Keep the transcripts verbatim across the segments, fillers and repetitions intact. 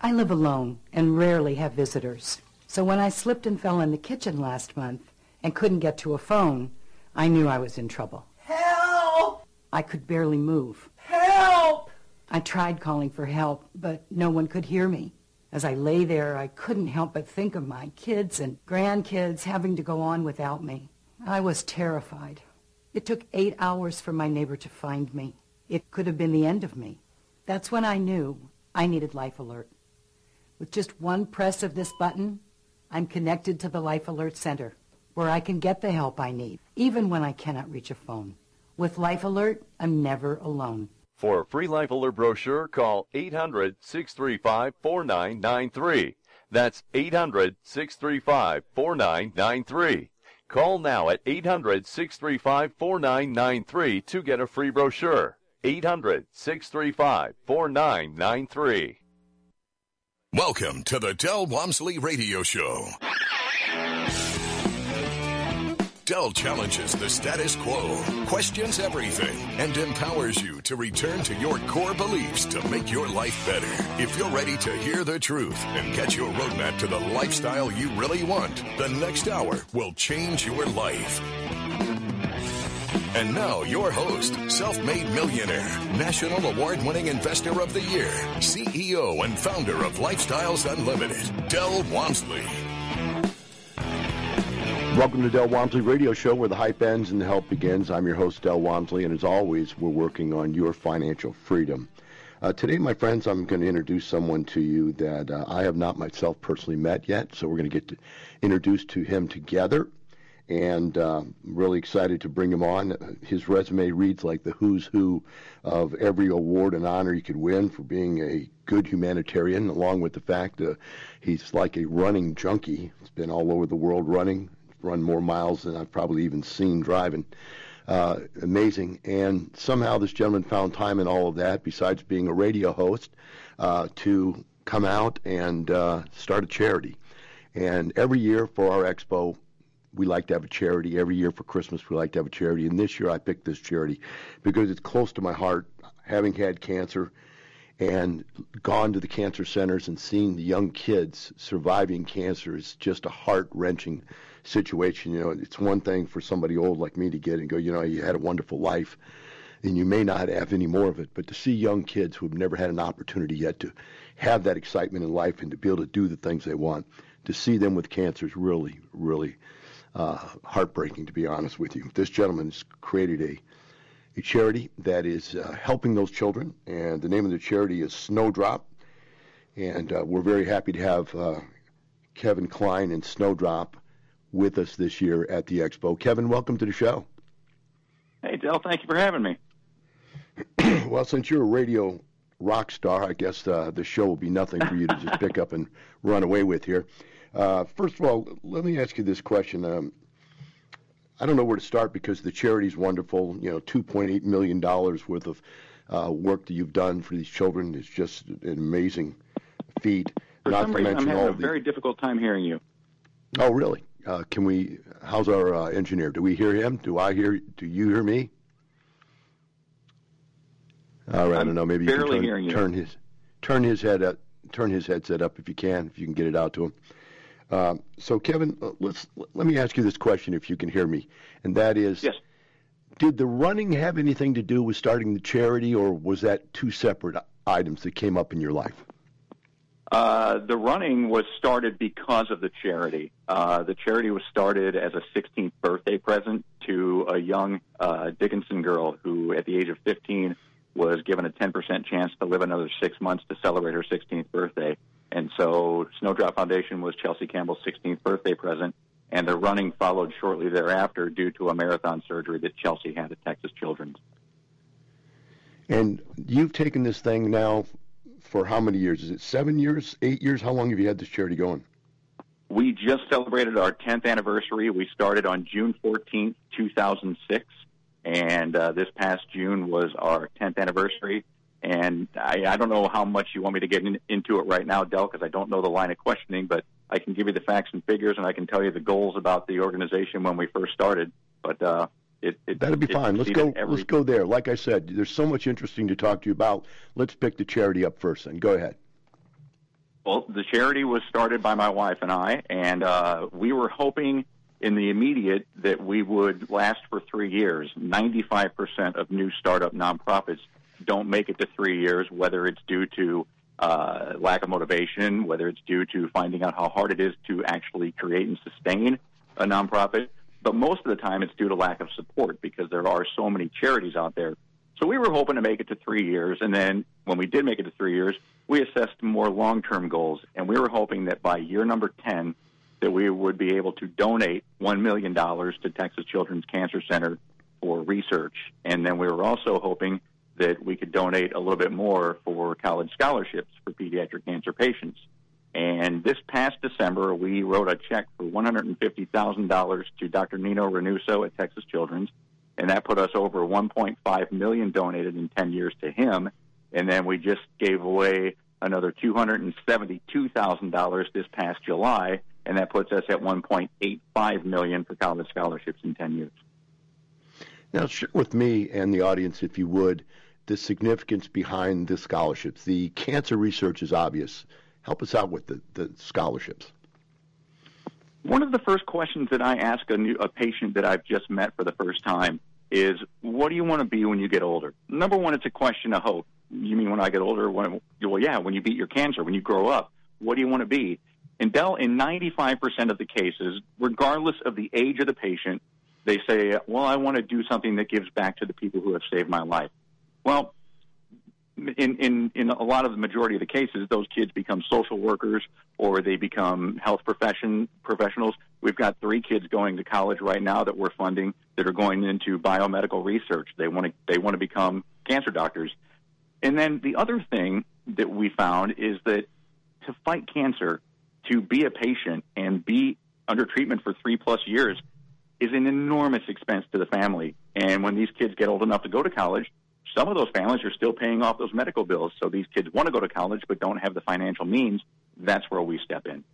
I live alone and rarely have visitors. So when I slipped and fell in the kitchen last month and couldn't get to a phone, I knew I was in trouble. Help! I could barely move. Help! I tried calling for help, but no one could hear me. As I lay there, I couldn't help but think of my kids and grandkids having to go on without me. I was terrified. It took eight hours for my neighbor to find me. It could have been the end of me. That's when I knew I needed Life Alert. With just one press of this button, I'm connected to the Life Alert Center, where I can get the help I need, even when I cannot reach a phone. With Life Alert, I'm never alone. For a free Life Alert brochure, call eight hundred, six three five, four nine nine three. That's eight hundred, six three five, four nine nine three. Call now at eight hundred, six three five, four nine nine three to get a free brochure. eight hundred, six three five, four nine nine three. Welcome to the Del Walmsley Radio Show. Del challenges the status quo, questions everything, and empowers you to return to your core beliefs to make your life better. If you're ready to hear the truth and get your roadmap to the lifestyle you really want, the next hour will change your life. And now, your host, self-made millionaire, national award-winning investor of the year, C E O and founder of Lifestyles Unlimited, Del Walmsley. Welcome to Del Walmsley Radio Show, where the hype ends and the help begins. I'm your host, Del Walmsley, and as always, we're working on your financial freedom. Uh, today, my friends, I'm going to introduce someone to you that uh, I have not myself personally met yet, so we're going to get to introduced to him together. And uh, I'm really excited to bring him on. His resume reads like the who's who of every award and honor you could win for being a good humanitarian, along with the fact that he's like a running junkie. He's been all over the world running, run more miles than I've probably even seen driving. Uh, amazing. And somehow this gentleman found time in all of that, besides being a radio host, uh, to come out and uh, start a charity. And every year for our expo, we like to have a charity. Every year for Christmas, we like to have a charity. And this year I picked this charity because it's close to my heart, having had cancer and gone to the cancer centers and seen the young kids surviving cancer is just a heart-wrenching situation. You know, it's one thing for somebody old like me to get and go, you know, you had a wonderful life and you may not have any more of it. But to see young kids who have never had an opportunity yet to have that excitement in life and to be able to do the things they want, to see them with cancer is really, really Uh, heartbreaking, to be honest with you. This gentleman has created a, a charity that is uh, helping those children, and the name of the charity is Snowdrop. And uh, we're very happy to have uh, Kevin Klein and Snowdrop with us this year at the Expo. Kevin, welcome to the show. Hey, Del, thank you for having me. Well, since you're a radio rock star, I guess uh, the show will be nothing for you to just pick up and run away with here. Uh, first of all, let me ask you this question. Um, I don't know where to start because the charity's wonderful. You know, two point eight million dollars worth of uh, work that you've done for these children is just an amazing feat. For Not some to reason, mention I'm having all a the... very difficult time hearing you. Oh, really? Uh, can we? How's our uh, engineer? Do we hear him? Do I hear? Do you hear me? All right, I'm I don't know. Maybe you can barely turn, hearing you. turn his turn his head up, turn his headset up if you can, if you can get it out to him. Uh, so, Kevin, uh, let's let me ask you this question, if you can hear me, and that is: yes. Did the running have anything to do with starting the charity, or was that two separate items that came up in your life? Uh, the running was started because of the charity. Uh, the charity was started as a sixteenth birthday present to a young uh, Dickinson girl who, at the age of fifteen, was given a ten percent chance to live another six months to celebrate her sixteenth birthday. And so Snowdrop Foundation was Chelsea Campbell's sixteenth birthday present, and the running followed shortly thereafter due to a marathon surgery that Chelsea had at Texas Children's. And you've taken this thing now for how many years? Is it seven years, eight years? How long have you had this charity going? We just celebrated our tenth anniversary. We started on June fourteenth, two thousand six, and uh, this past June was our tenth anniversary. And I, I don't know how much you want me to get in, into it right now, Del, because I don't know the line of questioning, but I can give you the facts and figures, and I can tell you the goals about the organization when we first started. But uh, it, it that'll be it fine. Let's go. Every... Let's go there. Like I said, there's so much interesting to talk to you about. Let's pick the charity up first, and go ahead. Well, the charity was started by my wife and I, and uh, we were hoping in the immediate that we would last for three years. ninety-five percent of new startup nonprofits don't make it to three years, whether it's due to uh, lack of motivation, whether it's due to finding out how hard it is to actually create and sustain a nonprofit. But most of the time it's due to lack of support because there are so many charities out there. So we were hoping to make it to three years, and then when we did make it to three years, we assessed more long-term goals, and we were hoping that by year number ten that we would be able to donate one million dollars to Texas Children's Cancer Center for research. And then we were also hoping that we could donate a little bit more for college scholarships for pediatric cancer patients. And this past December, we wrote a check for one hundred fifty thousand dollars to Doctor Nino Renuso at Texas Children's, and that put us over one point five million dollars donated in ten years to him. And then we just gave away another two hundred seventy-two thousand dollars this past July, and that puts us at one point eight five million dollars for college scholarships in ten years. Now, share with me and the audience, if you would, the significance behind the scholarships. The cancer research is obvious. Help us out with the, the scholarships. One of the first questions that I ask a, new, a patient that I've just met for the first time is, what do you want to be when you get older? Number one, it's a question of hope. You mean when I get older? When, well, yeah, when you beat your cancer, when you grow up, what do you want to be? And Del, in ninety-five percent of the cases, regardless of the age of the patient, they say, well, I want to do something that gives back to the people who have saved my life. Well, in, in, in a lot of the majority of the cases, those kids become social workers or they become health profession professionals. We've got three kids going to college right now that we're funding that are going into biomedical research. They want to they want to become cancer doctors. And then the other thing that we found is that to fight cancer, to be a patient and be under treatment for three plus years is an enormous expense to the family. And when these kids get old enough to go to college, some of those families are still paying off those medical bills. So these kids want to go to college but don't have the financial means. That's where we step in.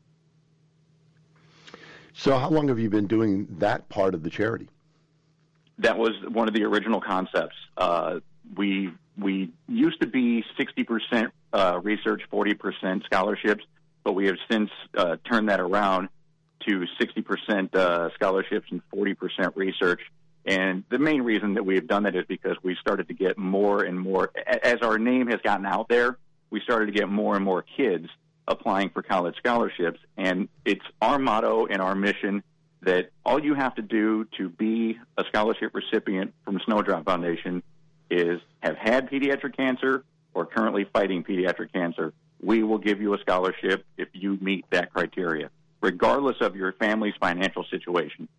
So how long have you been doing that part of the charity? That was one of the original concepts. Uh, we we used to be sixty percent uh, research, forty percent scholarships, but we have since uh, turned that around to sixty percent uh, scholarships and forty percent research. And the main reason that we have done that is because we started to get more and more, as our name has gotten out there, we started to get more and more kids applying for college scholarships. And it's our motto and our mission that all you have to do to be a scholarship recipient from Snowdrop Foundation is have had pediatric cancer or currently fighting pediatric cancer. We will give you a scholarship if you meet that criteria, regardless of your family's financial situation.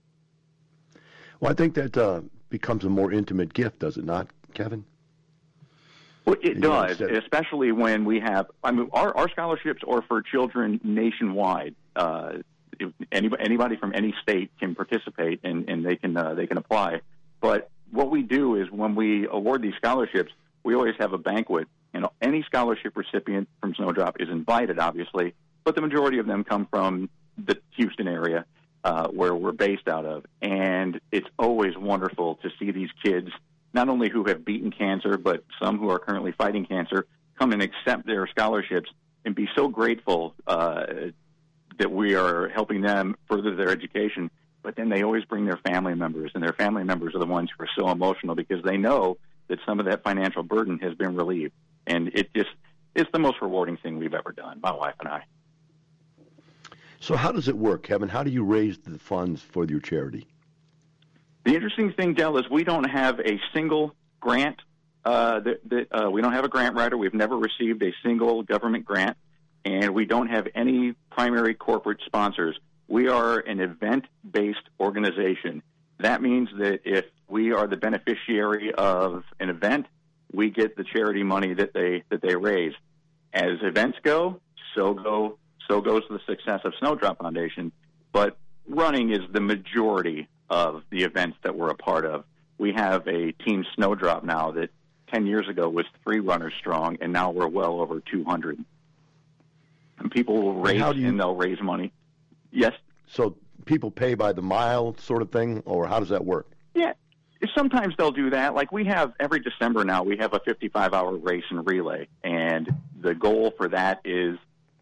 Well, I think that uh, becomes a more intimate gift, does it not, Kevin? Well, it does, especially when we have, I mean, our, our scholarships are for children nationwide. Uh, if anybody, anybody from any state can participate and, and they can uh, they can apply. But what we do is when we award these scholarships, we always have a banquet. And any scholarship recipient from Snowdrop is invited, obviously, but the majority of them come from the Houston area. Uh, where we're based out of. And it's always wonderful to see these kids, not only who have beaten cancer, but some who are currently fighting cancer, come and accept their scholarships and be so grateful uh, that we are helping them further their education. But then they always bring their family members, and their family members are the ones who are so emotional because they know that some of that financial burden has been relieved. And it just, it's the most rewarding thing we've ever done, my wife and I. So how does it work, Kevin? How do you raise the funds for your charity? The interesting thing, Del, is we don't have a single grant. Uh, that, that, uh, we don't have a grant writer. We've never received a single government grant, and we don't have any primary corporate sponsors. We are an event-based organization. That means that if we are the beneficiary of an event, we get the charity money that they that they raise. As events go, so go. So goes the success of Snowdrop Foundation, but running is the majority of the events that we're a part of. We have a Team Snowdrop now that ten years ago was three runners strong, and now we're well over two hundred. And people will raise, and, you, and they'll raise money. Yes? So people pay by the mile sort of thing, or how does that work? Yeah. Sometimes they'll do that. Like we have, every December now, we have a fifty-five hour race and relay, and the goal for that is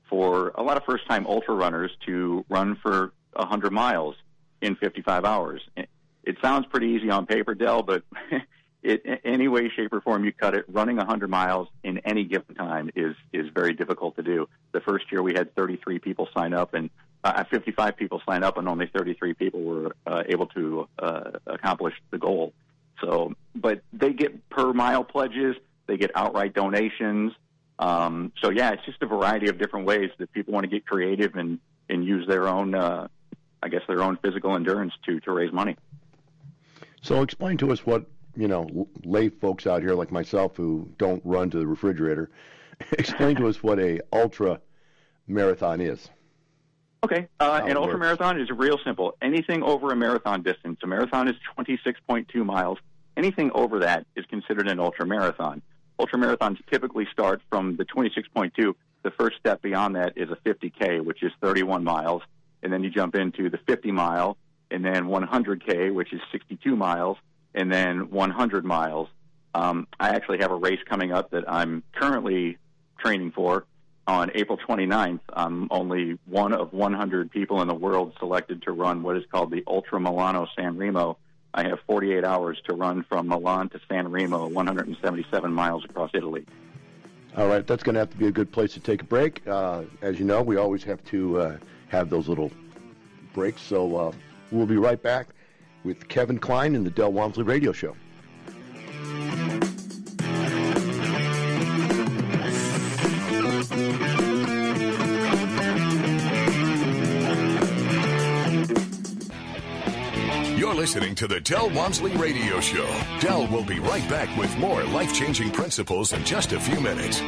for a lot of first-time ultra runners to run for one hundred miles in fifty-five hours. It sounds pretty easy on paper, Del, but it, any way, shape, or form you cut it, running one hundred miles in any given time is is very difficult to do. The first year we had thirty-three people sign up, and uh, fifty-five people sign up, and only thirty-three people were uh, able to uh, accomplish the goal. So, but they get per mile pledges, they get outright donations. Um, so yeah, it's just a variety of different ways that people want to get creative and, and use their own, uh, I guess, their own physical endurance to, to raise money. So explain to us what, you know, lay folks out here like myself who don't run to the refrigerator, explain to us what a ultra marathon is. Okay, uh, an ultra works. marathon is real simple. Anything over a marathon distance, a marathon is twenty-six point two miles. Anything over that is considered an ultra marathon. Ultra marathons typically start from the twenty-six point two. The first step beyond that is a fifty K, which is thirty-one miles, and then you jump into the fifty mile, and then one hundred K, which is sixty-two miles, and then one hundred miles. Um, I actually have a race coming up that I'm currently training for. On April twenty-ninth, I'm only one of one hundred people in the world selected to run what is called the Ultra Milano San Remo. I have forty-eight hours to run from Milan to San Remo, one hundred seventy-seven miles across Italy. All right, that's going to have to be a good place to take a break. Uh, as you know, we always have to uh, have those little breaks, so uh, we'll be right back with Kevin Klein and the Del Walmsley Radio Show. You're listening to the Del Walmsley Radio Show. Del will be right back with more life-changing principles in just a few minutes.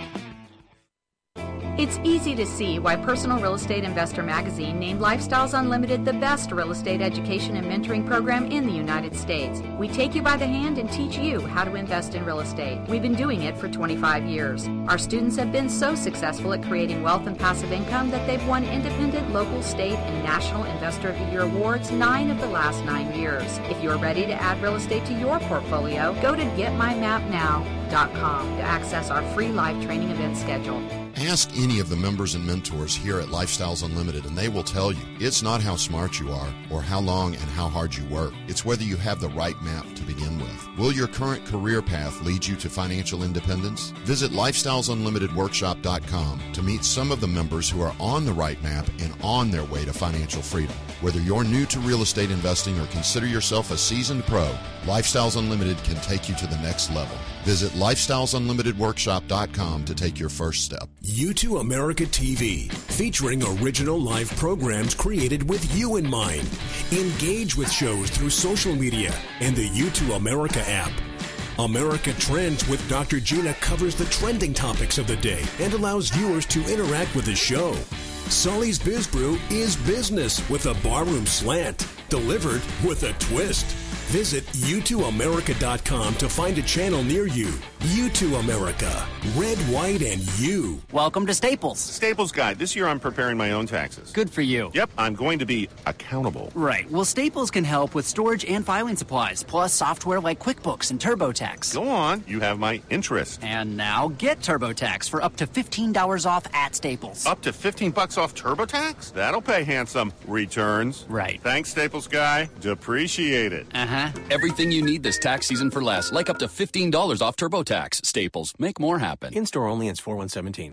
It's easy to see why Personal Real Estate Investor Magazine named Lifestyles Unlimited the best real estate education and mentoring program in the United States. We take you by the hand and teach you how to invest in real estate. We've been doing it for twenty-five years. Our students have been so successful at creating wealth and passive income that they've won independent, local, state, and national Investor of the Year awards nine of the last nine years. If you're ready to add real estate to your portfolio, go to get my map now dot com to access our free live training event schedule. Ask any of the members and mentors here at Lifestyles Unlimited, and they will tell you it's not how smart you are or how long and how hard you work. It's whether you have the right map to begin with. Will your current career path lead you to financial independence? Visit lifestyles unlimited workshop dot com to meet some of the members who are on the right map and on their way to financial freedom. Whether you're new to real estate investing or consider yourself a seasoned pro, Lifestyles Unlimited can take you to the next level. Visit lifestyles unlimited workshop dot com to take your first step. U two America T V, featuring original live programs created with you in mind. Engage with shows through social media and the U two America app. America Trends with Doctor Gina covers the trending topics of the day and allows viewers to interact with the show. Sully's Biz Brew is business with a barroom slant, delivered with a twist. Visit U two America dot com to find a channel near you. U two America. Red, white, and you. Welcome to Staples. Staples Guide. This year I'm preparing my own taxes. Good for you. Yep, I'm going to be accountable. Right. Well, Staples can help with storage and filing supplies, plus software like QuickBooks and TurboTax. Go on. You have my interest. And now get TurboTax for up to fifteen dollars off at Staples. Up to fifteen bucks off TurboTax? That'll pay handsome. Returns. Right. Thanks, Staples Guy. Depreciate it. Uh-huh. Everything you need this tax season for less, like up to fifteen dollars off TurboTax. Staples. Make more happen. In-store only. It's four one seventeen.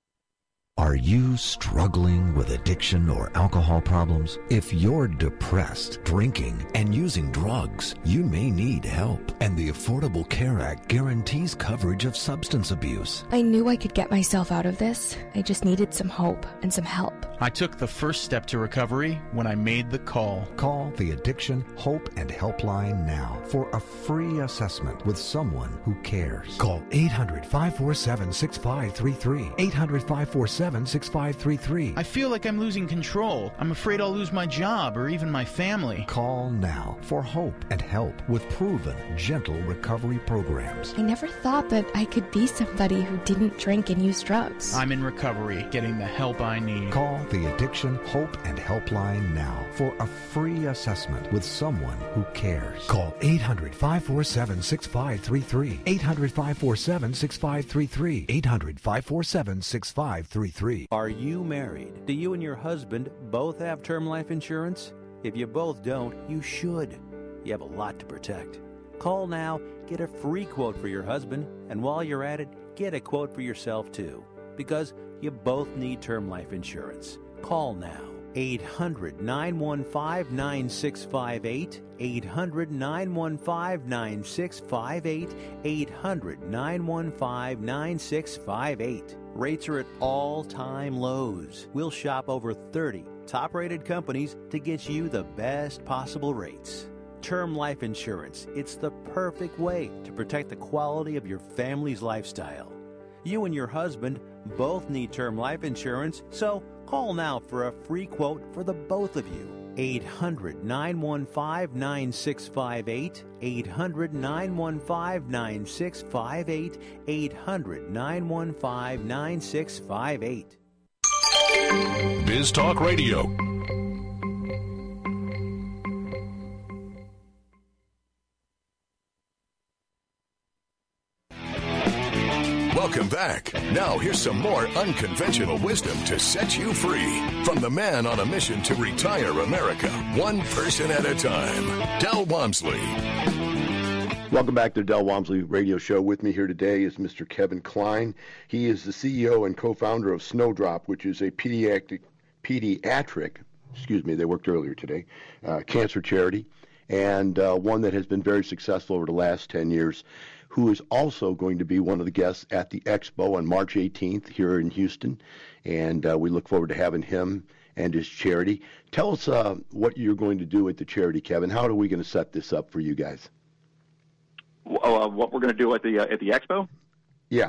Are you struggling with addiction or alcohol problems? If you're depressed, drinking, and using drugs, you may need help. And the Affordable Care Act guarantees coverage of substance abuse. I knew I could get myself out of this. I just needed some hope and some help. I took the first step to recovery when I made the call. Call the Addiction, Hope, and Helpline now for a free assessment with someone who cares. Call eight hundred, five four seven, six five three three. eight hundred, five four seven, six five three three. I feel like I'm losing control. I'm afraid I'll lose my job or even my family. Call now for hope and help with proven, gentle recovery programs. I never thought that I could be somebody who didn't drink and use drugs. I'm in recovery, getting the help I need. Call the Addiction Hope and Helpline now for a free assessment with someone who cares. Call eight hundred, five four seven, six five three three. eight hundred, five four seven, six five three three. eight hundred, five four seven, six five three three. Are you married? Do you and your husband both have term life insurance? If you both don't, you should. You have a lot to protect. Call now, get a free quote for your husband, and while you're at it, get a quote for yourself too, because you both need term life insurance. Call now. eight hundred, nine one five, nine six five eight. eight hundred, nine one five, nine six five eight. eight hundred, nine one five, nine six five eight. Rates are at all-time lows. We'll shop over thirty top-rated companies to get you the best possible rates. Term life insurance, it's the perfect way to protect the quality of your family's lifestyle. You and your husband both need term life insurance, so call now for a free quote for the both of you. eight hundred, nine one five, nine six five eight. eight hundred, nine one five, nine six five eight. eight hundred, nine one five, nine six five eight. Biz Talk Radio. Welcome back. Now here's some more unconventional wisdom to set you free from the man on a mission to retire America, one person at a time, Del Walmsley. Welcome back to the Del Walmsley Radio Show. With me here today is Mister Kevin Klein. He is the C E O and co-founder of Snowdrop, which is a pediatric, pediatric, excuse me, they worked earlier today, uh, cancer charity, and uh, one that has been very successful over the last ten years, who is also going to be one of the guests at the Expo on March eighteenth here in Houston, and uh, we look forward to having him and his charity. Tell us uh, what you're going to do at the charity, Kevin. How are we going to set this up for you guys? Uh, what we're going to do at the uh, at the Expo? Yeah.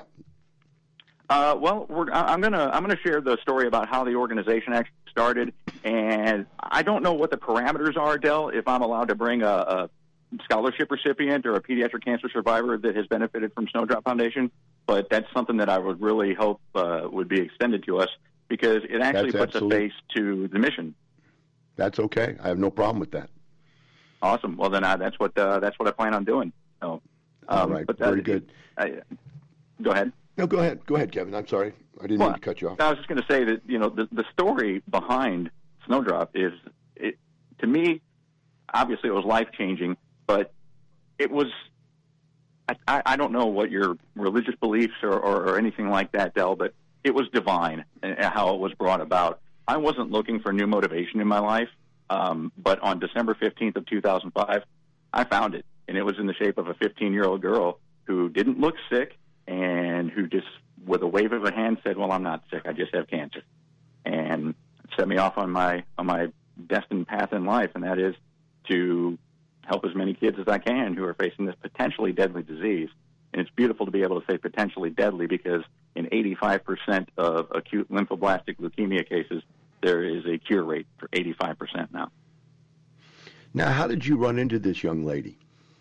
Uh, well, we're, I'm going to I'm going to share the story about how the organization actually started, and I don't know what the parameters are, Del. If I'm allowed to bring a, a scholarship recipient or a pediatric cancer survivor that has benefited from Snowdrop Foundation, but that's something that I would really hope uh, would be extended to us, because it actually That's puts absolutely. a face to the mission. That's okay. I have no problem with that. Awesome. Well, then I, that's what uh, that's what I plan on doing. So, um, All right. But Very that, good. I, go ahead. No, go ahead. Go ahead, Kevin. I'm sorry. I didn't Well, mean to cut you off. I was just going to say that, you know, the, the story behind Snowdrop is, it, to me, obviously it was life-changing, but it was, I, I don't know what your religious beliefs or, or, or anything like that, Del, but it was divine and how it was brought about. I wasn't looking for new motivation in my life, um, but on December fifteenth of two thousand five, I found it, and it was in the shape of a fifteen-year-old girl who didn't look sick and who just, with a wave of a hand, said, well, I'm not sick, I just have cancer, and set me off on my on my destined path in life, and that is to help as many kids as I can who are facing this potentially deadly disease. And it's beautiful to be able to say potentially deadly, because in eighty-five percent of acute lymphoblastic leukemia cases, there is a cure rate for eighty-five percent now. Now, how did you run into this young lady?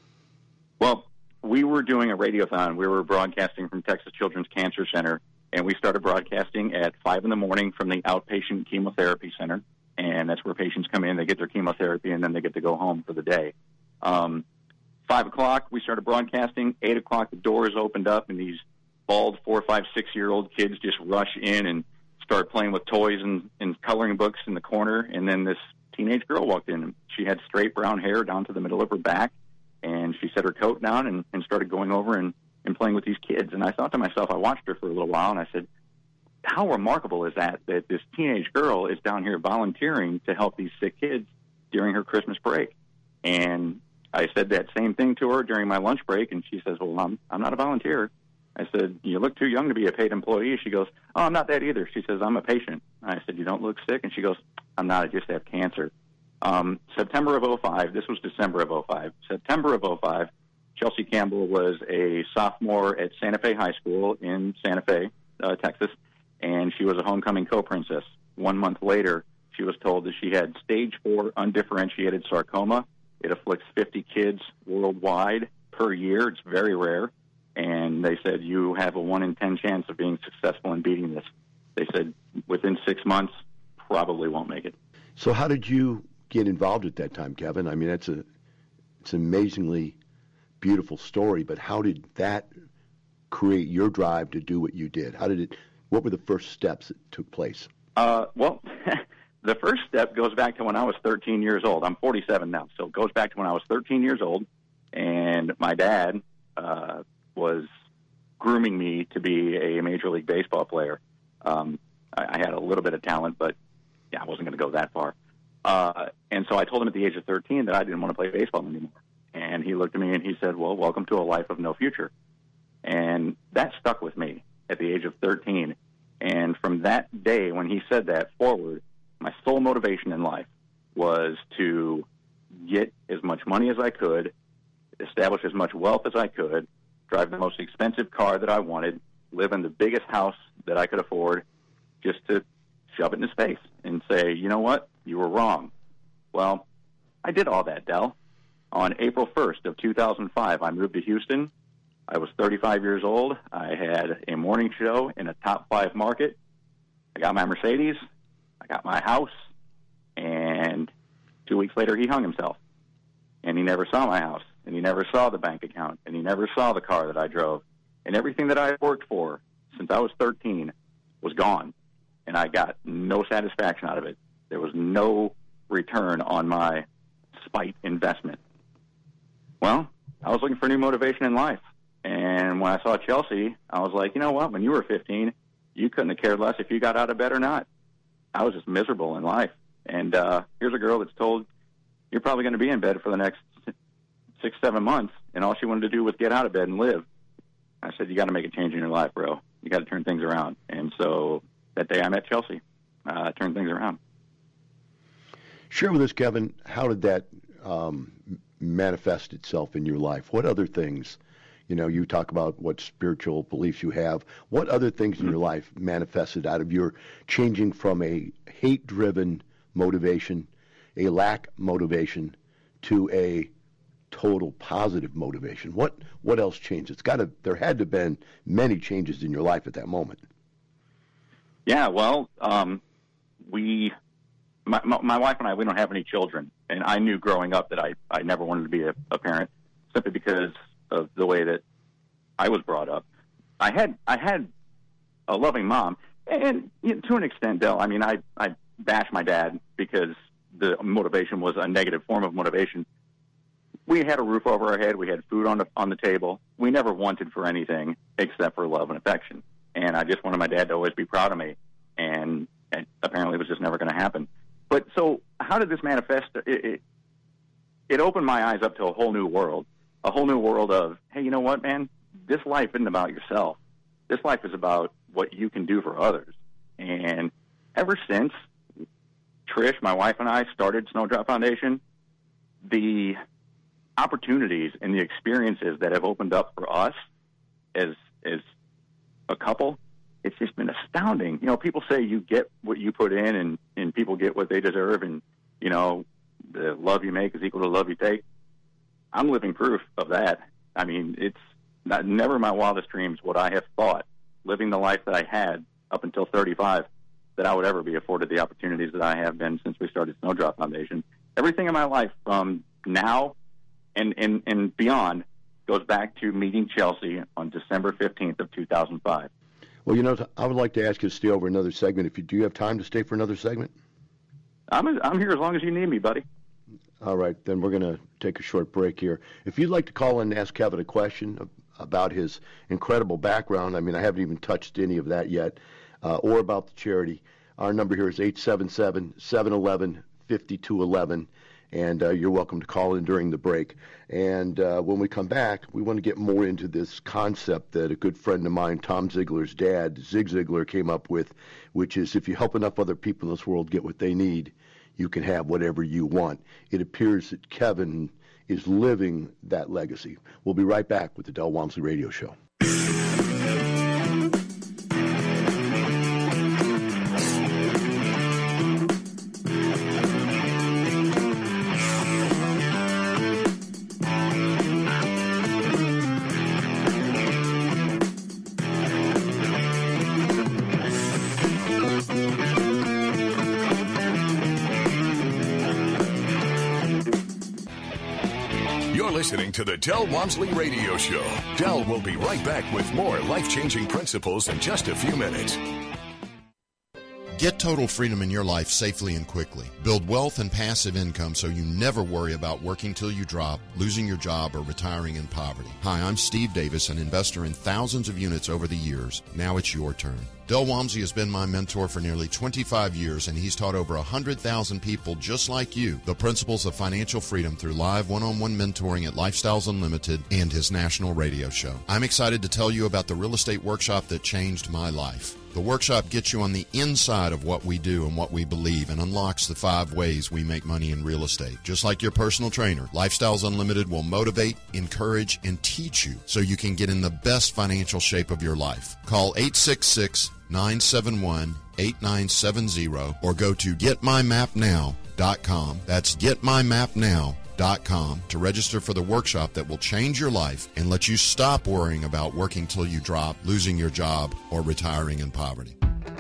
Well, we were doing a radiothon. We were broadcasting from Texas Children's Cancer Center, and we started broadcasting at five in the morning from the outpatient chemotherapy center, and that's where patients come in, they get their chemotherapy, and then they get to go home for the day. Um, five o'clock, we started broadcasting. eight o'clock, the doors opened up, and these bald four, five, six-year-old kids just rush in and start playing with toys and, and coloring books in the corner, and then this teenage girl walked in. She had straight brown hair down to the middle of her back, and she set her coat down and, and started going over and, and playing with these kids. And I thought to myself, I watched her for a little while, and I said, how remarkable is that, that this teenage girl is down here volunteering to help these sick kids during her Christmas break? And I said that same thing to her during my lunch break, and she says, well, I'm, I'm not a volunteer. I said, you look too young to be a paid employee. She goes, oh, I'm not that either. She says, I'm a patient. I said, you don't look sick? And she goes, I'm not, I just have cancer. Um, September of oh five, this was December of oh five. September of oh five, Chelsea Campbell was a sophomore at Santa Fe High School in Santa Fe, uh, Texas, and she was a homecoming co-princess. One month later, she was told that she had stage four undifferentiated sarcoma. It afflicts fifty kids worldwide per year. It's very rare. And they said, you have a one in ten chance of being successful in beating this. They said within six months, probably won't make it. So how did you get involved at that time, Kevin? I mean, that's a it's an amazingly beautiful story, but how did that create your drive to do what you did? How did it? What were the first steps that took place? Uh, well, the first step goes back to when I was thirteen years old. I'm forty-seven now, so it goes back to when I was thirteen years old, and my dad uh, was grooming me to be a Major League Baseball player. Um, I, I had a little bit of talent, but yeah, I wasn't going to go that far. Uh, and so I told him at the age of thirteen that I didn't want to play baseball anymore. And he looked at me and he said, well, welcome to a life of no future. And that stuck with me at the age of thirteen. And from that day when he said that forward, my sole motivation in life was to get as much money as I could, establish as much wealth as I could, drive the most expensive car that I wanted, live in the biggest house that I could afford, just to shove it in his face and say, you know what, you were wrong. Well, I did all that, Del. On April first of two thousand five, I moved to Houston. I was thirty-five years old. I had a morning show in a top five market. I got my Mercedes. I got my house. And two weeks later, he hung himself. And he never saw my house. And he never saw the bank account. And he never saw the car that I drove. And everything that I worked for since I was thirteen was gone. And I got no satisfaction out of it. There was no return on my spite investment. Well, I was looking for new motivation in life. And when I saw Chelsea, I was like, you know what? When you were fifteen, you couldn't have cared less if you got out of bed or not. I was just miserable in life. And uh, here's a girl that's told, you're probably going to be in bed for the next six, seven months. And all she wanted to do was get out of bed and live. I said, you got to make a change in your life, bro. You got to turn things around. And so that day I met Chelsea. I uh, turned things around. Share with us, Kevin, how did that um, manifest itself in your life? What other things, you know, you talk about what spiritual beliefs you have. What other things in your life manifested out of your changing from a hate-driven motivation, a lack motivation, to a total positive motivation? What what else changed? It's got to. There had to have been many changes in your life at that moment. Yeah, well, um, we, my, my wife and I, we don't have any children, and I knew growing up that I, I never wanted to be a, a parent, simply because of the way that I was brought up. I had I had a loving mom, and you know, to an extent, Del, I mean, I, I bashed my dad because the motivation was a negative form of motivation. We had a roof over our head. We had food on the, on the table. We never wanted for anything except for love and affection. And I just wanted my dad to always be proud of me. And, and apparently it was just never going to happen. But so how did this manifest? It, it, it opened my eyes up to a whole new world, a whole new world of, hey, you know what, man? This life isn't about yourself. This life is about what you can do for others. And ever since Trish, my wife, and I started Snowdrop Foundation, the opportunities and the experiences that have opened up for us as as a couple, it's just been astounding. You know, people say you get what you put in, and, and people get what they deserve, and, you know, the love you make is equal to the love you take. I'm living proof of that. I mean, it's not, never in my wildest dreams would I have thought, living the life that I had up until thirty-five, that I would ever be afforded the opportunities that I have been since we started Snowdrop Foundation. Everything in my life from now and, and, and beyond goes back to meeting Chelsea on December fifteenth of two thousand five. Well, you know, I would like to ask you to stay over another segment. If you do you have time to stay for another segment? I'm I'm here as long as you need me, buddy. All right, then we're going to take a short break here. If you'd like to call in and ask Kevin a question about his incredible background, I mean, I haven't even touched any of that yet, uh, or about the charity, our number here is eight seven seven, seven one one, five two one one. And uh, you're welcome to call in during the break. And uh, when we come back, we want to get more into this concept that a good friend of mine, Tom Ziegler's dad, Zig Ziglar, came up with, which is if you help enough other people in this world get what they need, you can have whatever you want. It appears that Kevin is living that legacy. We'll be right back with the Del Walmsley Radio Show. listening to the Del Walmsley Radio Show. Del will be right back with more life-changing principles in just a few minutes. Get total freedom in your life safely and quickly. Build wealth and passive income so you never worry about working till you drop, losing your job, or retiring in poverty. Hi, I'm Steve Davis, an investor in thousands of units over the years. Now it's your turn. Del Walmsley has been my mentor for nearly twenty-five years, and he's taught over one hundred thousand people just like you the principles of financial freedom through live one-on-one mentoring at Lifestyles Unlimited and his national radio show. I'm excited to tell you about the real estate workshop that changed my life. The workshop gets you on the inside of what we do and what we believe and unlocks the five ways we make money in real estate. Just like your personal trainer, Lifestyles Unlimited will motivate, encourage, and teach you so you can get in the best financial shape of your life. Call eight six six, nine seven one, eight nine seven zero or go to get my map now dot com. That's get my map now dot com to register for the workshop that will change your life and let you stop worrying about working till you drop, losing your job, or retiring in poverty.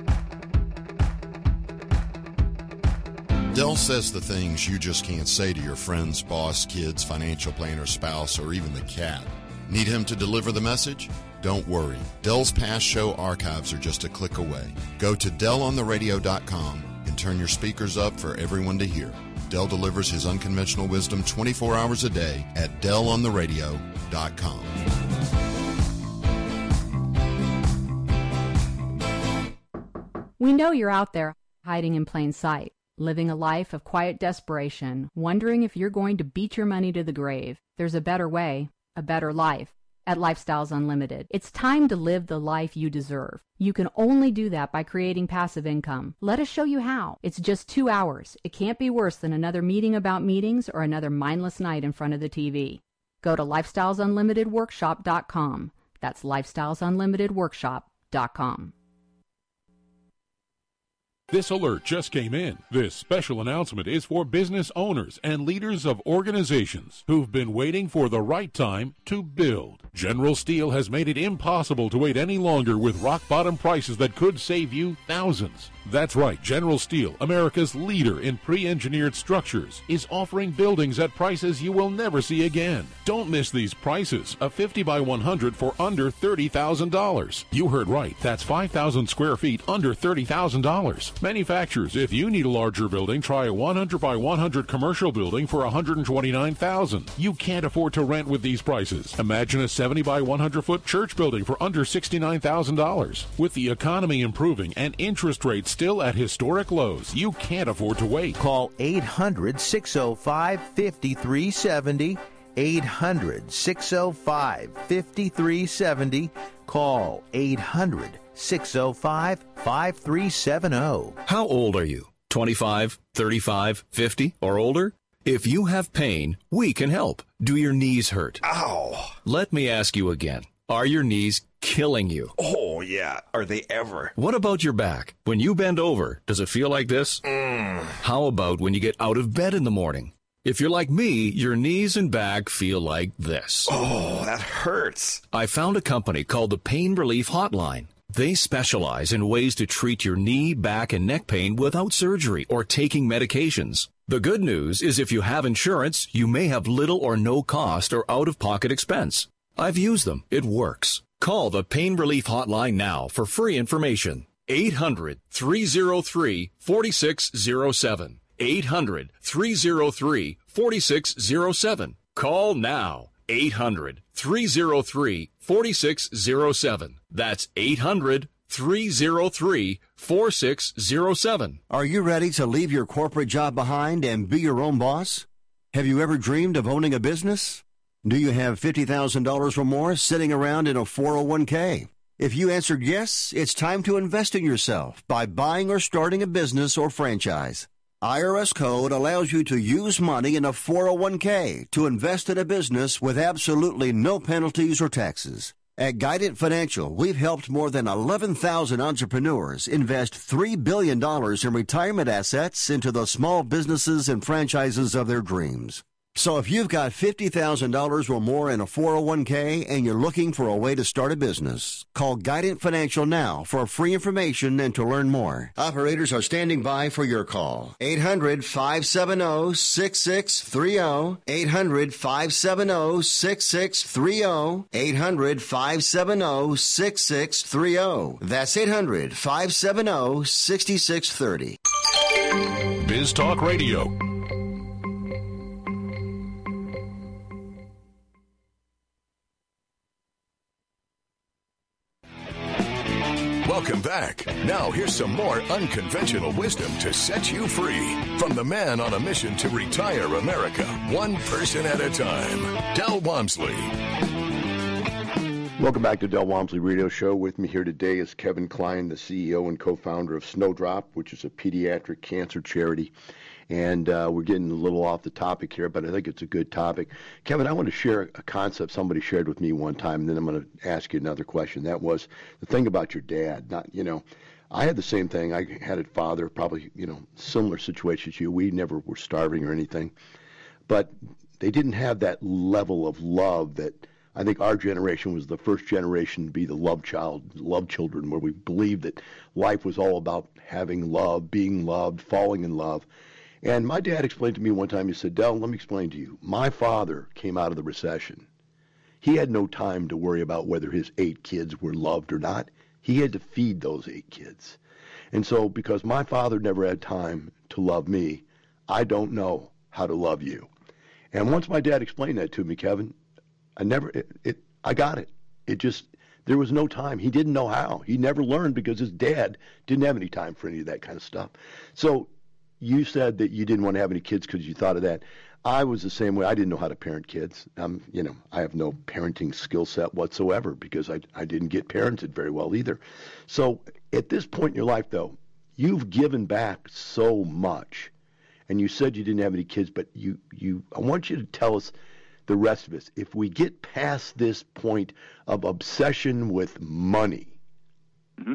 Del says the things you just can't say to your friends, boss, kids, financial planner, spouse, or even the cat. Need him to deliver the message? Don't worry. Del's past show archives are just a click away. Go to del on the radio dot com and turn your speakers up for everyone to hear. Del delivers his unconventional wisdom twenty-four hours a day at del on the radio dot com. We know you're out there hiding in plain sight, living a life of quiet desperation, wondering if you're going to beat your money to the grave. There's a better way, a better life. At Lifestyles Unlimited, it's time to live the life you deserve. You can only do that by creating passive income. Let us show you how. It's just two hours. It can't be worse than another meeting about meetings or another mindless night in front of the T V. Go to lifestyles unlimited workshop dot com. That's lifestyles unlimited workshop dot com. This alert just came in. This special announcement is for business owners and leaders of organizations who've been waiting for the right time to build. General Steel has made it impossible to wait any longer with rock-bottom prices that could save you thousands. That's right, General Steel, America's leader in pre-engineered structures, is offering buildings at prices you will never see again. Don't miss these prices. A fifty by one hundred for under thirty thousand dollars. You heard right. That's five thousand square feet under thirty thousand dollars. Manufacturers, if you need a larger building, try a one hundred by one hundred commercial building for one hundred twenty-nine thousand dollars. You can't afford to rent with these prices. Imagine a seventy by one hundred foot church building for under sixty-nine thousand dollars. With the economy improving and interest rates still at historic lows, you can't afford to wait. Call eight hundred, six oh five, five three seven oh. eight hundred, six oh five, five three seven oh. Call eight hundred, six oh five, five three seven oh. How old are you? twenty-five, thirty-five, fifty, or older? If you have pain, we can help. Do your knees hurt? Ow! Let me ask you again. Are your knees killing you? Oh, yeah. Are they ever? What about your back? When you bend over, does it feel like this? Mm. How about when you get out of bed in the morning? If you're like me, your knees and back feel like this. Oh, that hurts. I found a company called the Pain Relief Hotline. They specialize in ways to treat your knee, back, and neck pain without surgery or taking medications. The good news is if you have insurance, you may have little or no cost or out-of-pocket expense. I've used them. It works. Call the Pain Relief Hotline now for free information. eight hundred, three oh three, four six oh seven. eight hundred, three oh three, four six oh seven. Call now. eight hundred, three oh three, four six oh seven. That's eight hundred, three oh three, four six oh seven. Are you ready to leave your corporate job behind and be your own boss? Have you ever dreamed of owning a business? Do you have fifty thousand dollars or more sitting around in a four oh one k? If you answered yes, it's time to invest in yourself by buying or starting a business or franchise. I R S code allows you to use money in a four oh one k to invest in a business with absolutely no penalties or taxes. At Guidant Financial, we've helped more than eleven thousand entrepreneurs invest three billion dollars in retirement assets into the small businesses and franchises of their dreams. So if you've got fifty thousand dollars or more in a four oh one k and you're looking for a way to start a business, call Guidant Financial now for free information and to learn more. Operators are standing by for your call. eight hundred, five seven zero, six six three zero. eight hundred, five seven zero, six six three zero. eight hundred, five seven zero, six six three zero. That's eight hundred, five seven zero, six six three zero. Biz Talk Radio. Welcome back. Now here's some more unconventional wisdom to set you free from the man on a mission to retire America, one person at a time, Del Walmsley. Welcome back to Del Walmsley Radio Show. With me here today is Kevin Klein, the C E O and co-founder of Snowdrop, which is a pediatric cancer charity. And uh, we're getting a little off the topic here, but I think it's a good topic. Kevin, I want to share a concept somebody shared with me one time, and then I'm going to ask you another question. That was the thing about your dad. Not, you know, I had the same thing. I had a father, probably, you know, similar situation to you. We never were starving or anything. But they didn't have that level of love that I think our generation was the first generation to be the love child, love children, where we believed that life was all about having love, being loved, falling in love. And my dad explained to me one time, he said, Del, let me explain to you. My father came out of the recession. He had no time to worry about whether his eight kids were loved or not. He had to feed those eight kids. And so because my father never had time to love me, I don't know how to love you. And once my dad explained that to me, Kevin, I never, it, it I got it. It just, there was no time. He didn't know how. He never learned because his dad didn't have any time for any of that kind of stuff. So you said that you didn't want to have any kids because you thought of that. I was the same way. I didn't know how to parent kids. Um, you know, I have no parenting skill set whatsoever because I, I didn't get parented very well either. So at this point in your life, though, you've given back so much. And you said you didn't have any kids, but you, you I want you to tell us the rest of us. If we get past this point of obsession with money, mm-hmm.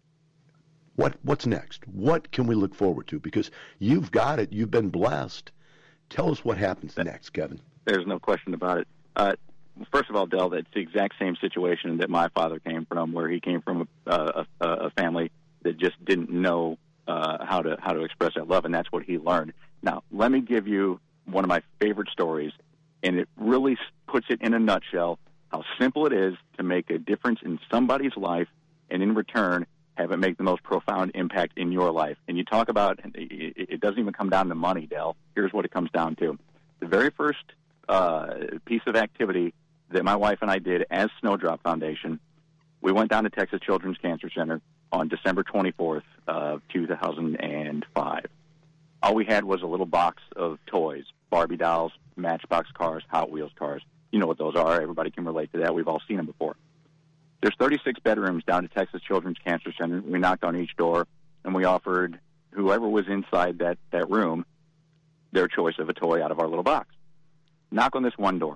What what's next? What can we look forward to? Because you've got it. You've been blessed. Tell us what happens next, Kevin. There's no question about it. Uh, first of all, Del, that's the exact same situation that my father came from, where he came from a, a, a family that just didn't know uh, how to how to express that love, and that's what he learned. Now, let me give you one of my favorite stories, and it really puts it in a nutshell how simple it is to make a difference in somebody's life, and in return, have it make the most profound impact in your life. And you talk about, it doesn't even come down to money, Del. Here's what it comes down to. The very first uh, piece of activity that my wife and I did as Snowdrop Foundation, we went down to Texas Children's Cancer Center on December twenty-fourth of two thousand five. All we had was a little box of toys, Barbie dolls, Matchbox cars, Hot Wheels cars. You know what those are. Everybody can relate to that. We've all seen them before. There's thirty-six bedrooms down at Texas Children's Cancer Center. We knocked on each door, and we offered whoever was inside that, that room their choice of a toy out of our little box. Knock on this one door.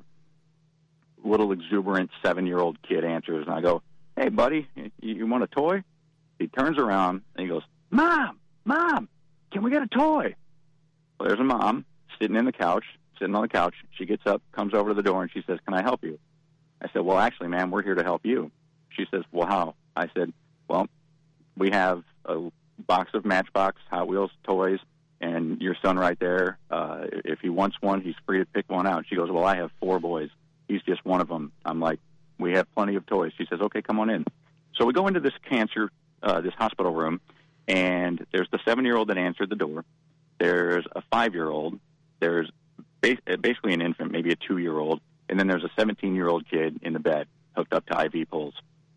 Little exuberant seven-year-old kid answers, and I go, hey, buddy, you, you want a toy? He turns around, and he goes, Mom, Mom, can we get a toy? Well, there's a mom sitting in the couch, sitting on the couch. She gets up, comes over to the door, and she says, can I help you? I said, well, actually, ma'am, we're here to help you. She says, well, how? I said, well, we have a box of Matchbox, Hot Wheels toys, and your son right there, uh, if he wants one, he's free to pick one out. She goes, well, I have four boys. He's just one of them. I'm like, we have plenty of toys. She says, okay, come on in. So we go into this cancer, uh, this hospital room, and there's the seven-year-old that answered the door. There's a five-year-old. There's ba- basically an infant, maybe a two-year-old, and then there's a seventeen-year-old kid in the bed hooked up to I V poles.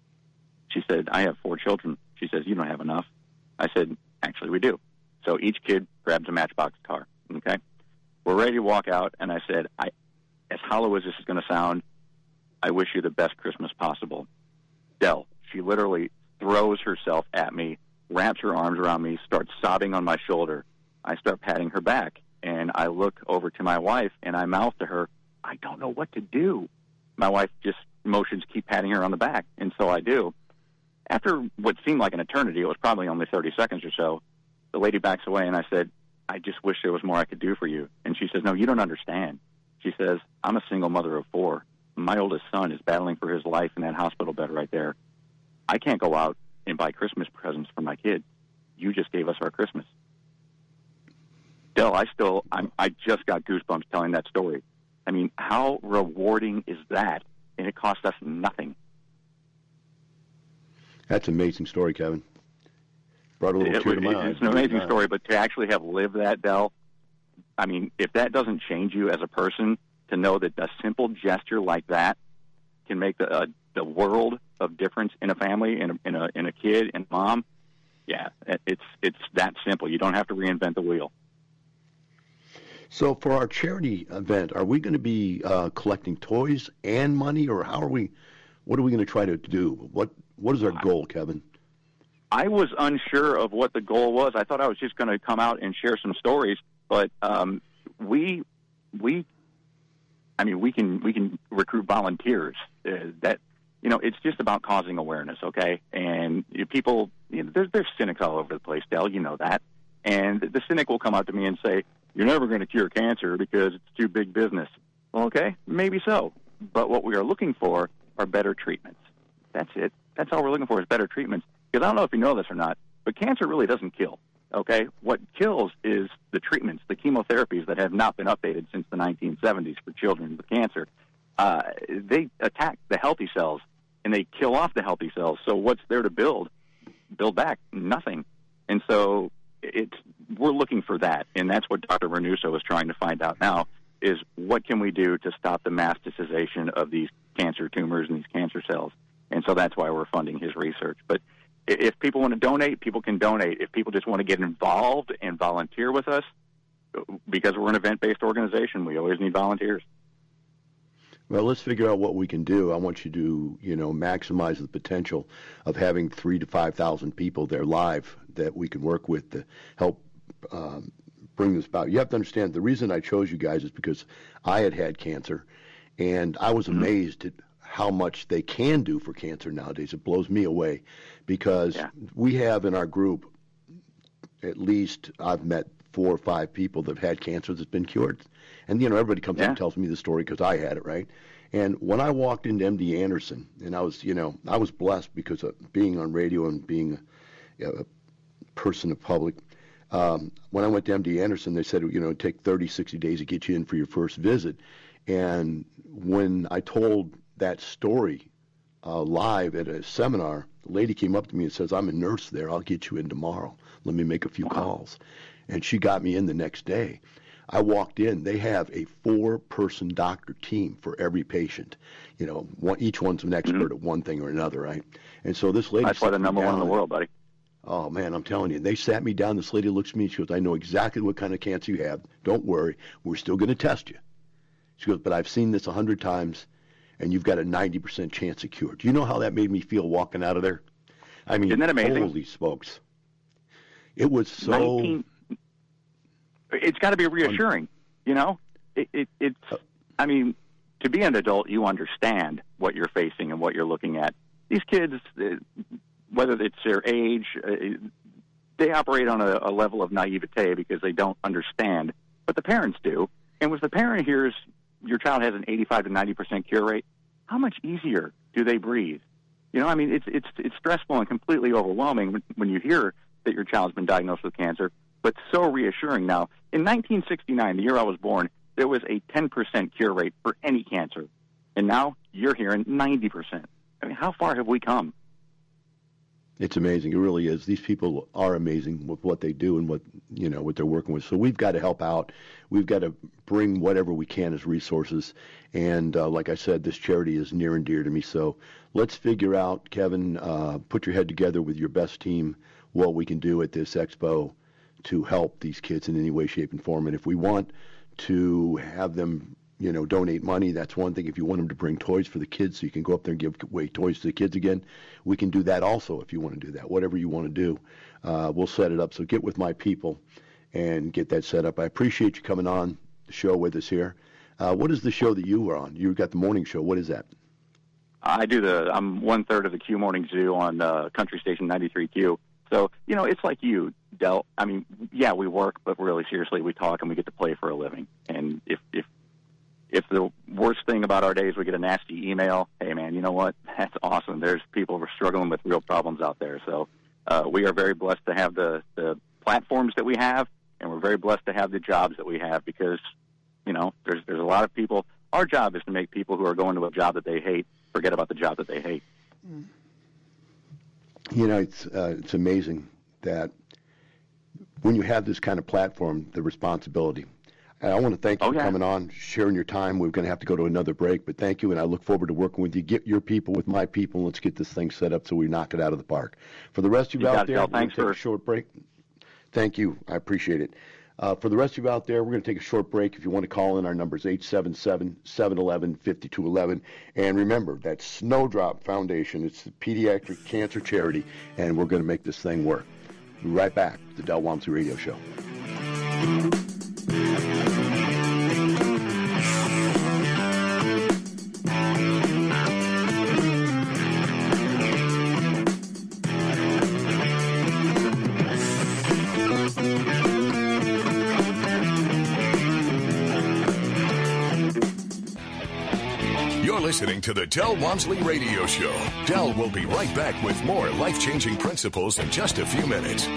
She said, I have four children. She says, you don't have enough. I said, actually, we do. So each kid grabs a Matchbox car, okay? We're ready to walk out, and I said, I, as hollow as this is going to sound, I wish you the best Christmas possible. Del, she literally throws herself at me, wraps her arms around me, starts sobbing on my shoulder. I start patting her back, and I look over to my wife, and I mouth to her, I don't know what to do. My wife just motions, keep patting her on the back, and so I do. After what seemed like an eternity, it was probably only thirty seconds or so, the lady backs away, and I said, I just wish there was more I could do for you. And she says, no, you don't understand. She she says, I'm a single mother of four. My oldest son is battling for his life in that hospital bed right there. I can't go out and buy Christmas presents for my kid. You just gave us our Christmas. Del, I still, I'm, I just got goosebumps telling that story. I mean, how rewarding is that? And it cost us nothing. That's an amazing story, Kevin. Brought a little It, tear to my it, eye. it's an amazing story, but to actually have lived that, Del, I mean, if that doesn't change you as a person, to know that a simple gesture like that can make the, uh, the world of difference in a family, in a, in a, in a kid and mom, yeah, it's, it's that simple. You don't have to reinvent the wheel. So for our charity event, are we going to be uh, collecting toys and money, or how are we, what are we going to try to do? What What is our goal, Kevin? I was unsure of what the goal was. I thought I was just going to come out and share some stories, but um, we, we, I mean, we can we can recruit volunteers. Uh, that you know, it's just about causing awareness, okay? And you know, people, you know, there's there's cynics all over the place, Del. You know that, and the cynic will come out to me and say, "You're never going to cure cancer because it's too big business." Well, okay, maybe so, but what we are looking for are better treatments. That's it. That's all we're looking for is better treatments. Because I don't know if you know this or not, but cancer really doesn't kill, okay? What kills is the treatments, the chemotherapies that have not been updated since the nineteen seventies for children with cancer. Uh, they attack the healthy cells, and they kill off the healthy cells. So what's there to build? Build back? Nothing. And so it's we're looking for that, and that's what Doctor Renuso is trying to find out now, is what can we do to stop the masticization of these cancer tumors and these cancer cells? And so that's why we're funding his research. But if people want to donate, people can donate. If people just want to get involved and volunteer with us, because we're an event-based organization, we always need volunteers. Well, let's figure out what we can do. I want you to, you know, maximize the potential of having three to five thousand people there live that we can work with to help um, bring this about. You have to understand the reason I chose you guys is because I had had cancer, and I was mm-hmm. amazed at how much they can do for cancer nowadays. It blows me away because yeah. we have in our group, at least I've met four or five people that have had cancer that's been cured. And, you know, everybody comes yeah. up and tells me the story because I had it, right? And when I walked into M D Anderson, and I was, you know, I was blessed because of being on radio and being a, a person of public. Um, when I went to M D Anderson, they said, you know, it'd take thirty, sixty days to get you in for your first visit. And when I told that story uh, live at a seminar, the lady came up to me and says, I'm a nurse there. I'll get you in tomorrow. Let me make a few calls. And she got me in the next day. I walked in. They have a four-person doctor team for every patient. You know, one, each one's an expert mm-hmm. at one thing or another, right? And so this lady That's why they're number one in the world, buddy. Oh, man, I'm telling you. They sat me down. This lady looks at me and she goes, I know exactly what kind of cancer you have. Don't worry. We're still going to test you. She goes, but I've seen this a hundred times, and you've got a ninety percent chance of cure. Do you know how that made me feel walking out of there? I mean, Isn't that amazing? Holy smokes. It was so... nineteen It's got to be reassuring, you know? It, it, it's, I mean, to be an adult, you understand what you're facing and what you're looking at. These kids, whether it's their age, they operate on a, a level of naivete because they don't understand, but the parents do. And when the parent hears your child has an eighty-five to ninety percent cure rate, how much easier do they breathe? You know, I mean, it's it's it's stressful and completely overwhelming when, when you hear that your child's been diagnosed with cancer, but so reassuring now. In nineteen sixty-nine, the year I was born, there was a ten percent cure rate for any cancer. And now you're hearing ninety percent. I mean, how far have we come? It's amazing. It really is. These people are amazing with what they do and what, you know, what they're working with. So we've got to help out. We've got to bring whatever we can as resources. And uh, like I said, this charity is near and dear to me. So let's figure out, Kevin, uh, put your head together with your best team, what we can do at this expo to help these kids in any way, shape, and form. And if we want to have them, you know, donate money, that's one thing. If you want them to bring toys for the kids so you can go up there and give away toys to the kids again, we can do that also if you want to do that. Whatever you want to do, uh, we'll set it up. So get with my people and get that set up. I appreciate you coming on the show with us here. Uh, what is the show that you were on? You got the morning show. What is that? I do the, I'm one-third of the Q Morning Zoo on uh, Country Station ninety-three Q. So, you know, it's like you, Del. I mean, yeah, we work, but really seriously, we talk and we get to play for a living. And if, if if the worst thing about our day is we get a nasty email, hey, man, you know what? That's awesome. There's people who are struggling with real problems out there. So uh, we are very blessed to have the, the platforms that we have, and we're very blessed to have the jobs that we have because, you know, there's there's a lot of people. Our job is to make people who are going to a job that they hate forget about the job that they hate. You know, it's uh, it's amazing that when you have this kind of platform, the responsibility. And I want to thank you okay. for coming on, sharing your time. We're going to have to go to another break, but thank you, and I look forward to working with you. Get your people with my people, and let's get this thing set up so we knock it out of the park. For the rest of you, you out there, we're going to take for... a short break. Thank you. I appreciate it. Uh, for the rest of you out there, we're going to take a short break. If you want to call in, our number is eight seven seven, seven one one, five two one one. And remember, that Snowdrop Foundation, it's the pediatric cancer charity, and we're going to make this thing work. We'll be right back. The Del Walmsley Radio Show. Listening to the Del Walmsley Radio Show. Del will be right back with more life-changing principles in just a few minutes.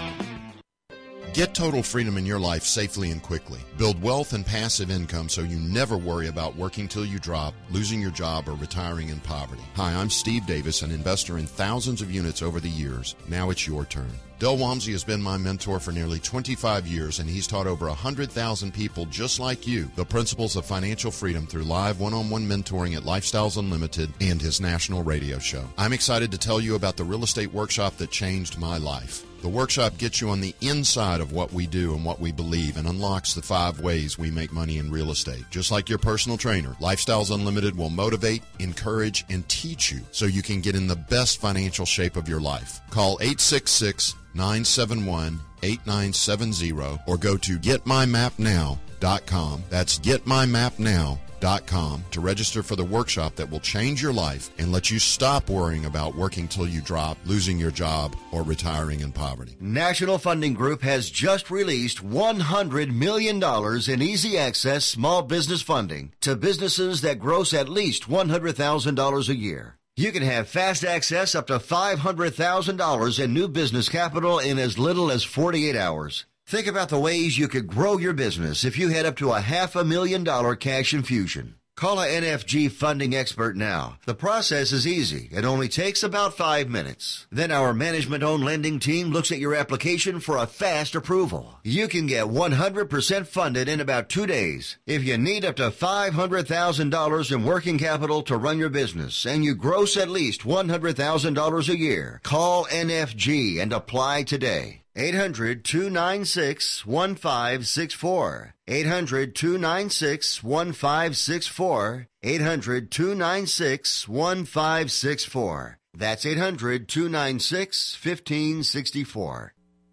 Get total freedom in your life safely and quickly. Build wealth and passive income so you never worry about working till you drop, losing your job, or retiring in poverty. Hi, I'm Steve Davis, an investor in thousands of units over the years. Now it's your turn. Del Walmsley has been my mentor for nearly twenty-five years, and he's taught over one hundred thousand people just like you the principles of financial freedom through live one-on-one mentoring at Lifestyles Unlimited and his national radio show. I'm excited to tell you about the real estate workshop that changed my life. The workshop gets you on the inside of what we do and what we believe and unlocks the five ways we make money in real estate. Just like your personal trainer, Lifestyles Unlimited will motivate, encourage, and teach you so you can get in the best financial shape of your life. Call eight six six, nine seven one, eight nine seven zero or go to get my map now dot com. That's get my map now dot com to register for the workshop that will change your life and let you stop worrying about working till you drop, losing your job, or retiring in poverty. National Funding Group has just released one hundred million dollars in easy access small business funding to businesses that gross at least one hundred thousand dollars a year. You can have fast access up to five hundred thousand dollars in new business capital in as little as forty-eight hours. Think about the ways you could grow your business if you had up to a half a million dollar cash infusion. Call a N F G funding expert now. The process is easy. It only takes about five minutes. Then our management-owned lending team looks at your application for a fast approval. You can get one hundred percent funded in about two days. If you need up to five hundred thousand dollars in working capital to run your business and you gross at least one hundred thousand dollars a year, call N F G and apply today. eight hundred, two nine six, one five six four. eight hundred, two nine six, one five six four. eight hundred, two nine six, one five six four. That's eight hundred, two nine six, one five six four.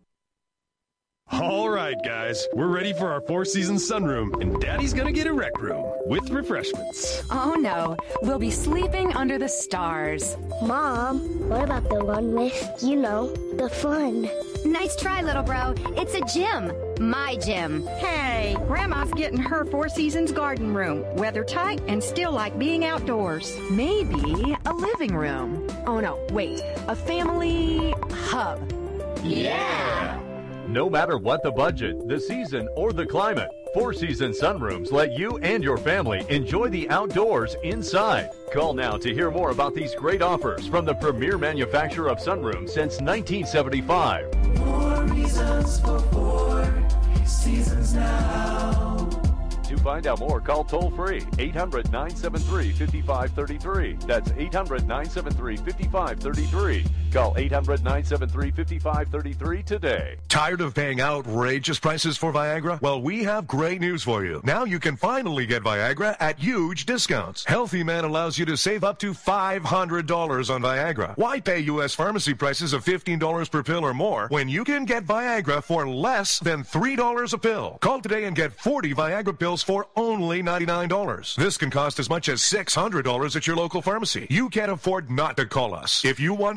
All right, guys, we're ready for our Four Seasons sunroom, and Daddy's gonna get a rec room with refreshments. Oh no, we'll be sleeping under the stars. Mom, what about the one with, you know, the fun? Nice try, little bro. It's a gym. My gym. Hey, Grandma's getting her Four Seasons garden room. Weather tight and still like being outdoors. Maybe a living room. Oh no, wait, a family hub. Yeah! No matter what the budget, the season, or the climate, Four Seasons Sunrooms let you and your family enjoy the outdoors inside. Call now to hear more about these great offers from the premier manufacturer of sunrooms since nineteen seventy-five. More reasons for Four Seasons now. To find out more, call toll-free eight hundred, nine seven three, five five three three. That's eight hundred, nine seven three, five five three three. Call eight hundred, nine seven three, five five three three today. Tired of paying outrageous prices for Viagra? Well, we have great news for you. Now you can finally get Viagra at huge discounts. Healthy Man allows you to save up to five hundred dollars on Viagra. Why pay U S pharmacy prices of fifteen dollars per pill or more when you can get Viagra for less than three dollars a pill? Call today and get forty Viagra pills for only ninety-nine dollars. This can cost as much as six hundred dollars at your local pharmacy. You can't afford not to call us. If you want Viagra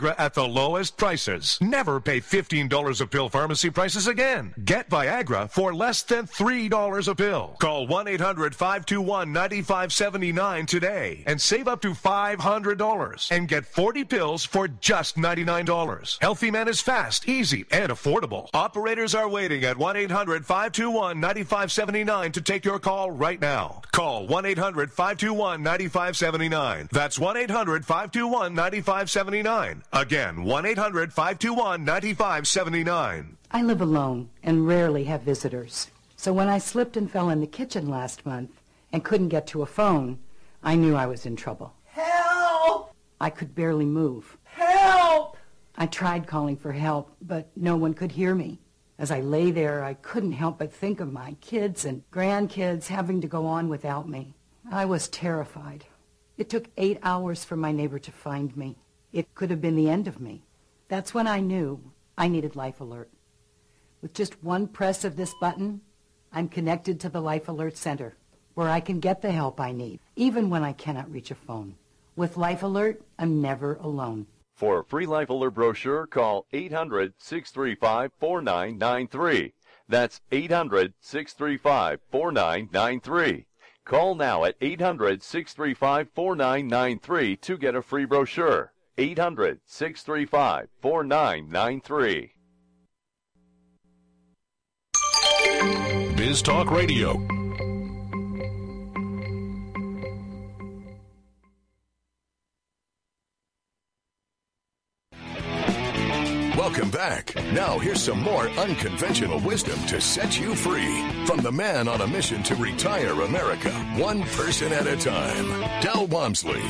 Viagra at the lowest prices. Never pay fifteen dollars a pill pharmacy prices again. Get Viagra for less than three dollars a pill. Call one eight hundred five two one nine five seven nine today and save up to five hundred dollars and get forty pills for just ninety-nine dollars. Healthy Man is fast, easy, and affordable. Operators are waiting at one eight hundred five two one nine five seven nine to take your call right now. Call one eight hundred five two one nine five seven nine. That's one eight hundred five two one nine five seven nine. Again, one eight hundred five two one nine five seven nine. I live alone and rarely have visitors. So when I slipped and fell in the kitchen last month and couldn't get to a phone, I knew I was in trouble. Help! I could barely move. Help! I tried calling for help, but no one could hear me. As I lay there, I couldn't help but think of my kids and grandkids having to go on without me. I was terrified. It took eight hours for my neighbor to find me. It could have been the end of me. That's when I knew I needed Life Alert. With just one press of this button, I'm connected to the Life Alert Center, where I can get the help I need, even when I cannot reach a phone. With Life Alert, I'm never alone. For a free Life Alert brochure, call eight hundred six three five four nine nine three. That's eight hundred six three five four nine nine three. Call now at eight hundred six three five four nine nine three to get a free brochure. eight hundred six three five four nine nine three. Biz Talk Radio. Welcome back. Now here's some more unconventional wisdom to set you free from the man on a mission to retire America, one person at a time, Del Walmsley.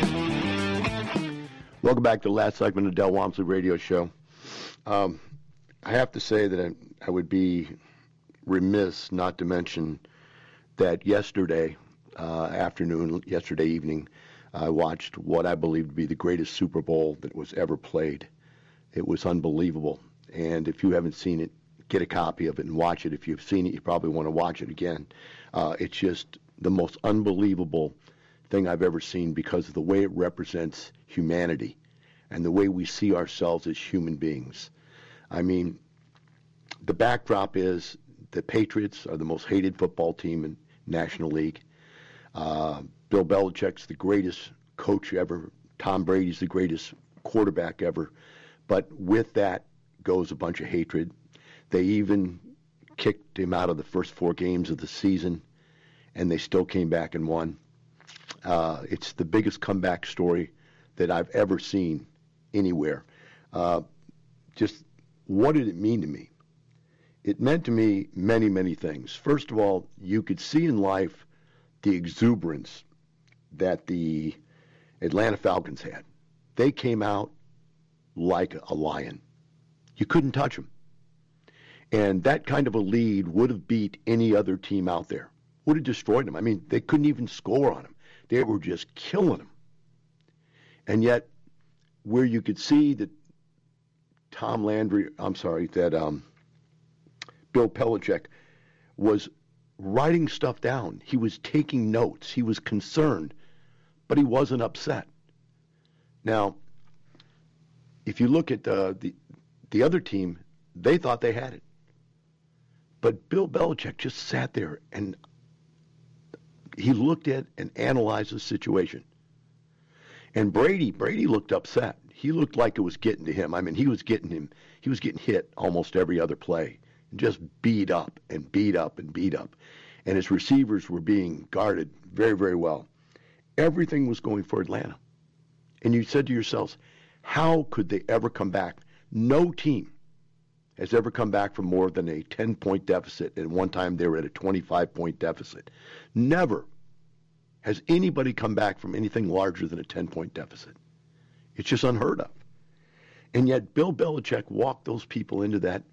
Welcome back to the last segment of Del Walmsley Radio Show. Um, I have to say that I, I would be remiss not to mention that yesterday uh, afternoon, yesterday evening, I watched what I believe to be the greatest Super Bowl that was ever played. It was unbelievable. And if you haven't seen it, get a copy of it and watch it. If you've seen it, you probably want to watch it again. Uh, it's just the most unbelievable thing I've ever seen because of the way it represents humanity and the way we see ourselves as human beings. I mean, the backdrop is the Patriots are the most hated football team in National League. Uh, Bill Belichick's the greatest coach ever. Tom Brady's the greatest quarterback ever. But with that goes a bunch of hatred. They even kicked him out of the first four games of the season, and they still came back and won. Uh, it's the biggest comeback story that I've ever seen anywhere. Uh, just what did it mean to me? It meant to me many, many things. First of all, you could see in life the exuberance that the Atlanta Falcons had. They came out like a lion. You couldn't touch them. And that kind of a lead would have beat any other team out there. Would have destroyed them. I mean, they couldn't even score on them. They were just killing them. And yet, where you could see that Tom Landry, I'm sorry, that um, Bill Belichick was writing stuff down. He was taking notes. He was concerned, but he wasn't upset. Now, if you look at the, the the other team, they thought they had it. But Bill Belichick just sat there and he looked at and analyzed the situation. And Brady, Brady looked upset. He looked like it was getting to him. I mean, he was getting him, he was getting hit almost every other play. Just beat up and beat up and beat up. And his receivers were being guarded very, very well. Everything was going for Atlanta. And you said to yourselves, how could they ever come back? No team has ever come back from more than a ten-point deficit, and one time they were at a twenty-five-point deficit. Never has anybody come back from anything larger than a ten-point deficit. It's just unheard of. And yet Bill Belichick walked those people into that,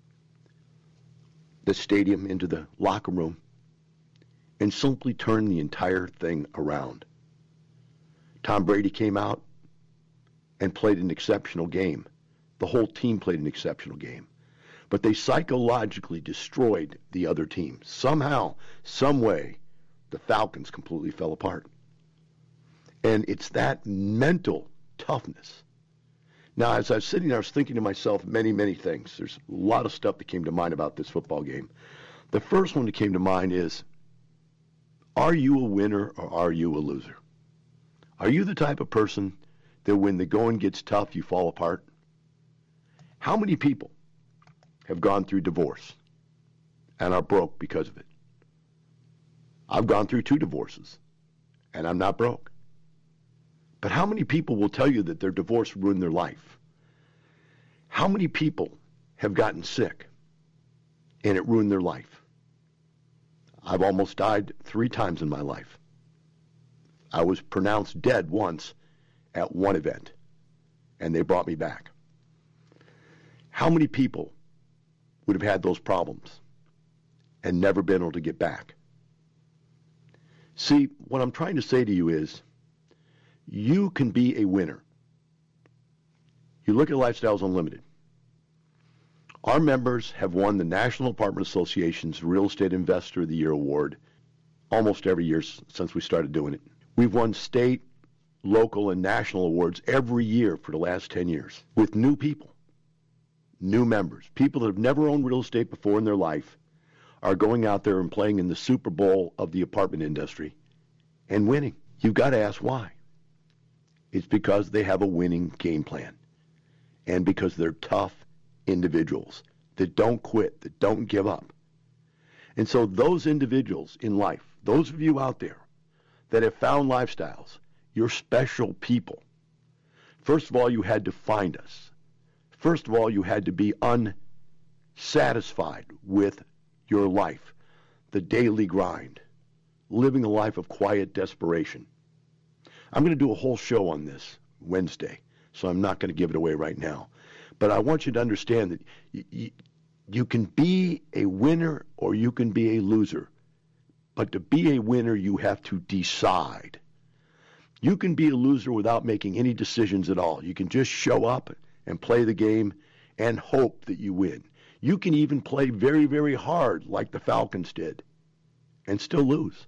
the stadium, into the locker room, and simply turned the entire thing around. Tom Brady came out and played an exceptional game. The whole team played an exceptional game. But they psychologically destroyed the other team. Somehow, some way, the Falcons completely fell apart. And it's that mental toughness. Now, as I was sitting there, I was thinking to myself many, many things. There's a lot of stuff that came to mind about this football game. The first one that came to mind is, are you a winner or are you a loser? Are you the type of person that when the going gets tough, you fall apart? How many people have gone through divorce and are broke because of it? I've gone through two divorces, and I'm not broke. But how many people will tell you that their divorce ruined their life? How many people have gotten sick and it ruined their life? I've almost died three times in my life. I was pronounced dead once at one event, and they brought me back. How many people would have had those problems and never been able to get back? See, what I'm trying to say to you is, you can be a winner. You look at Lifestyles Unlimited. Our members have won the National Apartment Association's Real Estate Investor of the Year award almost every year since we started doing it. We've won state, local, and national awards every year for the last ten years with new people, new members. People that have never owned real estate before in their life are going out there and playing in the Super Bowl of the apartment industry and winning. You've got to ask why. It's because they have a winning game plan and because they're tough individuals that don't quit, that don't give up. And so those individuals in life, those of you out there that have found Lifestyles, you're special people. First of all, you had to find us. First of all, you had to be unsatisfied with your life, the daily grind, living a life of quiet desperation. I'm going to do a whole show on this Wednesday, so I'm not going to give it away right now. But I want you to understand that y- y- you can be a winner or you can be a loser. But to be a winner, you have to decide. You can be a loser without making any decisions at all. You can just show up and play the game and hope that you win. You can even play very, very hard like the Falcons did and still lose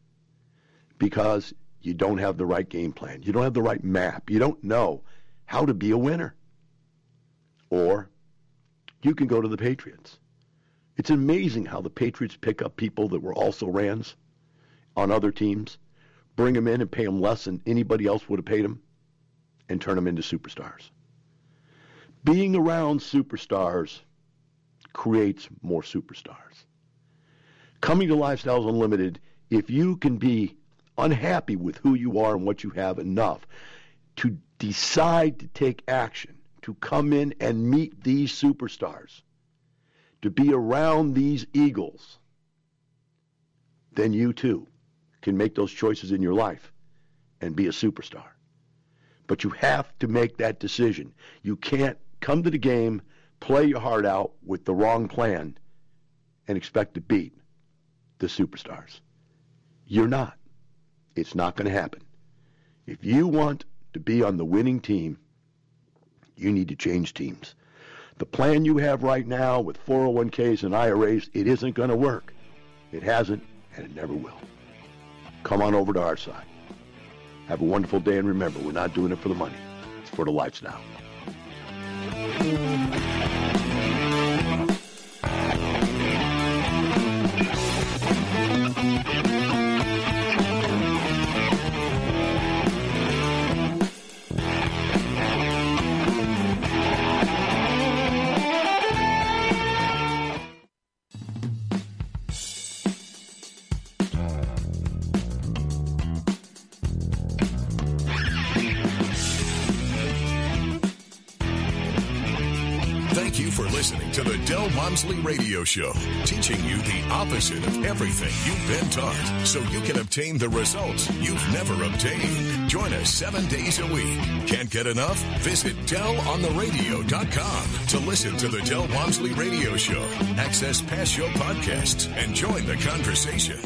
because you don't have the right game plan. You don't have the right map. You don't know how to be a winner. Or you can go to the Patriots. It's amazing how the Patriots pick up people that were also Rams on other teams, bring them in and pay them less than anybody else would have paid them, and turn them into superstars. Being around superstars creates more superstars. Coming to Lifestyles Unlimited, if you can be unhappy with who you are and what you have enough to decide to take action, to come in and meet these superstars, to be around these eagles, then you too can make those choices in your life and be a superstar. But you have to make that decision. You can't come to the game, play your heart out with the wrong plan, and expect to beat the superstars. You're not. It's not going to happen. If you want to be on the winning team, you need to change teams. The plan you have right now with four oh one k's and I R As, it isn't going to work. It hasn't, and it never will. Come on over to our side. Have a wonderful day, and remember, we're not doing it for the money. It's for the lifestyle. Thank you for listening to the Del Walmsley Radio Show, teaching you the opposite of everything you've been taught so you can obtain the results you've never obtained. Join us seven days a week. Can't get enough? Visit del on the radio dot com to listen to the Del Walmsley Radio Show, access past show podcasts, and join the conversation.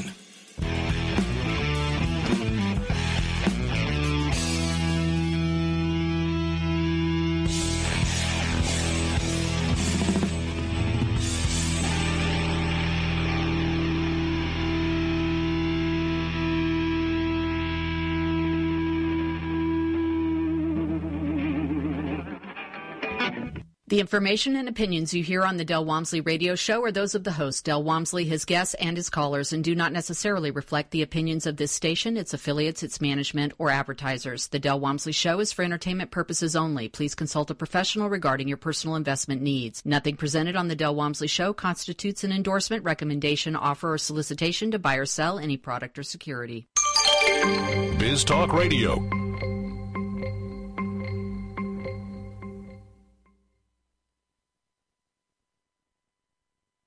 The information and opinions you hear on the Del Walmsley Radio Show are those of the host, Del Walmsley, his guests, and his callers, and do not necessarily reflect the opinions of this station, its affiliates, its management, or advertisers. The Del Walmsley Show is for entertainment purposes only. Please consult a professional regarding your personal investment needs. Nothing presented on the Del Walmsley Show constitutes an endorsement, recommendation, offer, or solicitation to buy or sell any product or security. Biz Talk Radio,